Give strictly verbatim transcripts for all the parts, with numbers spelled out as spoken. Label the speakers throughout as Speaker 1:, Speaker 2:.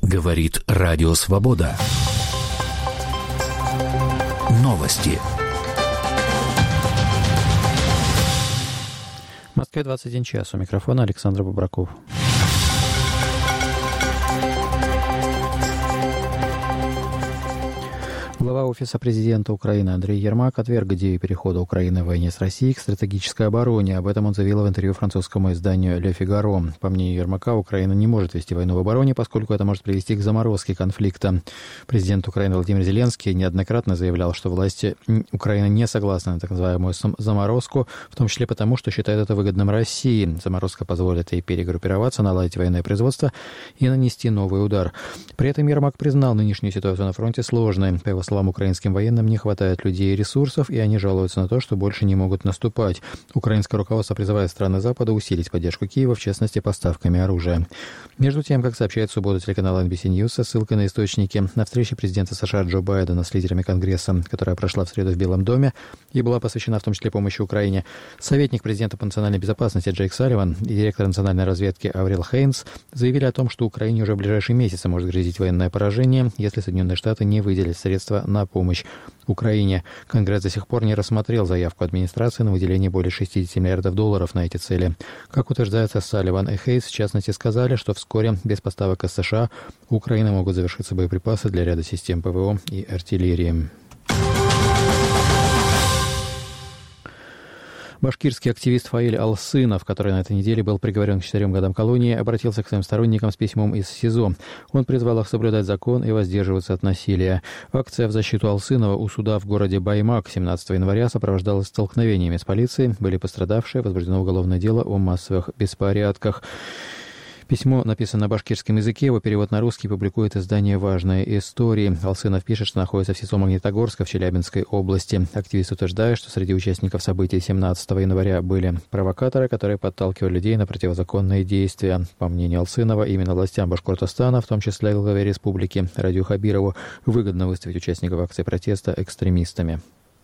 Speaker 1: Говорит Радио Свобода. Новости.
Speaker 2: В Москве двадцать один час. У микрофона Александр Бобраков. Глава Офиса президента Украины Андрей Ермак отверг идею перехода Украины в войне с Россией к стратегической обороне. Об этом он заявил в интервью французскому изданию «Ле Фигаро». По мнению Ермака, Украина не может вести войну в обороне, поскольку это может привести к заморозке конфликта. Президент Украины Владимир Зеленский неоднократно заявлял, что власти Украины не согласны на так называемую заморозку, в том числе потому, что считают это выгодным России. Заморозка позволит ей перегруппироваться, наладить военное производство и нанести новый удар. При этом Ермак признал нынешнюю ситуацию на фронте сложной. По его словам, украинским военным не хватает людей и ресурсов, и они жалуются на то, что больше не могут наступать. Украинское руководство призывает страны Запада усилить поддержку Киева, в частности, поставками оружия. Между тем, как сообщает в субботу телеканал эн би си News со ссылкой на источники, на встрече президента США Джо Байдена с лидерами Конгресса, которая прошла в среду в Белом доме и была посвящена в том числе помощи Украине, советник президента по национальной безопасности Джейк Салливан и директор национальной разведки Аврил Хейнс заявили о том, что Украине уже в ближайшие месяцы может грозить военное поражение, если Соединенные Штаты не выделят средства на помощь Украине. Конгресс до сих пор не рассмотрел заявку администрации на выделение более шестьдесят миллиардов долларов на эти цели. Как утверждается, Салливан и Хейс в частности сказали, что вскоре без поставок из США у Украины могут завершиться боеприпасы для ряда систем ПВО и артиллерии. Башкирский активист Фаиль Алсынов, который на этой неделе был приговорен к четырем годам колонии, обратился к своим сторонникам с письмом из СИЗО. Он призвал их соблюдать закон и воздерживаться от насилия. Акция в защиту Алсынова у суда в городе Баймак семнадцатого января сопровождалась столкновениями с полицией. Были пострадавшие, возбуждено уголовное дело о массовых беспорядках. Письмо написано на башкирском языке, его перевод на русский публикует издание «Важные истории». Алсынов пишет, что находится в СИЗО Магнитогорска в Челябинской области. Активист утверждает, что среди участников событий семнадцатого января были провокаторы, которые подталкивали людей на противозаконные действия. По мнению Алсынова, именно властям Башкортостана, в том числе главе республики Радию Хабирову, выгодно выставить участников акции протеста экстремистами.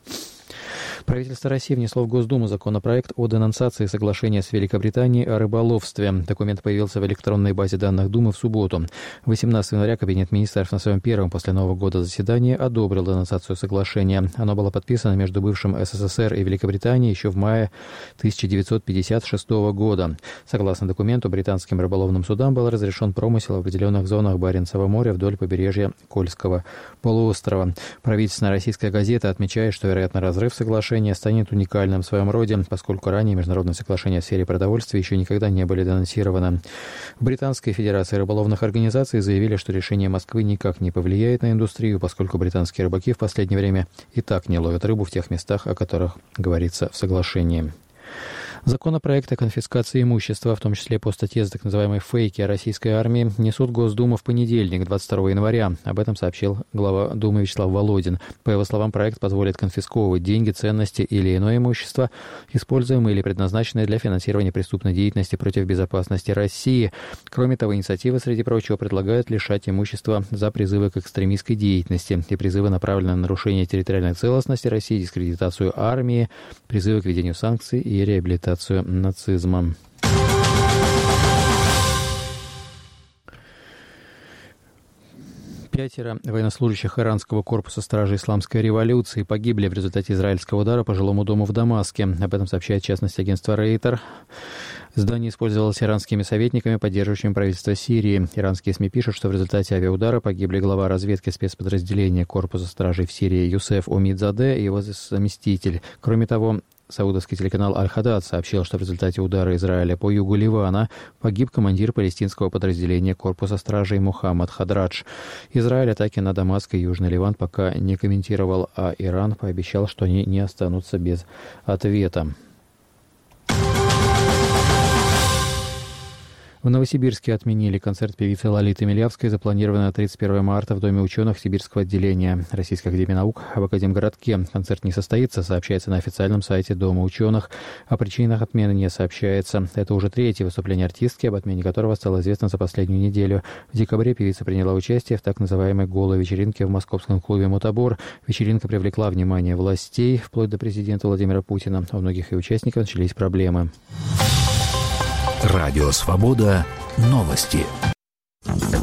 Speaker 2: Правительство России внесло в Госдуму законопроект о денонсации соглашения с Великобританией о рыболовстве. Документ появился в электронной базе данных Думы в субботу. восемнадцатого января Кабинет министров на своем первом после Нового года заседании одобрил денонсацию соглашения. Оно было подписано между бывшим СССР и Великобританией еще в мае тысяча девятьсот пятьдесят шестого года. Согласно документу, британским рыболовным судам был разрешен промысел в определенных зонах Баренцева моря вдоль побережья Кольского полуострова. Правительственная российская газета отмечает, что, вероятно, разрыв соглашения станет уникальным в своем роде, поскольку ранее международные соглашения в сфере продовольствия еще никогда не были денонсированы. В Британской Федерации рыболовных организаций заявили, что решение Москвы никак не повлияет на индустрию, поскольку британские рыбаки в последнее время и так не ловят рыбу в тех местах, о которых говорится в соглашении. Законопроект о конфискации имущества, в том числе по статье за так называемые фейки о российской армии, несут Госдуму в понедельник, двадцать второго января. Об этом сообщил глава Думы Вячеслав Володин. По его словам, проект позволит конфисковывать деньги, ценности или иное имущество, используемое или предназначенное для финансирования преступной деятельности против безопасности России. Кроме того, инициатива, среди прочего, предлагает лишать имущества за призывы к экстремистской деятельности и призывы, направленные на нарушение территориальной целостности России, дискредитацию армии, призывы к введению санкций и реабилитацию нацизма. Пятеро военнослужащих иранского корпуса стражей исламской революции погибли в результате израильского удара по жилому дому в Дамаске. Об этом сообщает, в частности, агентство Рейтер. Здание использовалось иранскими советниками, поддерживающими правительство Сирии. Иранские СМИ пишут, что в результате авиаудара погибли глава разведки спецподразделения корпуса стражей в Сирии Юсеф Умидзаде и его заместитель. Кроме того, саудовский телеканал Аль-Хадад сообщил, что в результате удара Израиля по югу Ливана погиб командир палестинского подразделения корпуса стражей Мухаммад Хадрадж. Израиль атаки на Дамаск и Южный Ливан пока не комментировал, а Иран пообещал, что они не останутся без ответа. В Новосибирске отменили концерт певицы Лолиты Милявской, запланированный на тридцать первого марта в Доме ученых Сибирского отделения Российской академии наук в Академгородке. Концерт не состоится, сообщается на официальном сайте Дома ученых. О причинах отмены не сообщается. Это уже третье выступление артистки, об отмене которого стало известно за последнюю неделю. В декабре певица приняла участие в так называемой «голой вечеринке» в московском клубе «Мутабор». Вечеринка привлекла внимание властей, вплоть до президента Владимира Путина. У многих и участников начались проблемы.
Speaker 1: Радио «Свобода». Новости.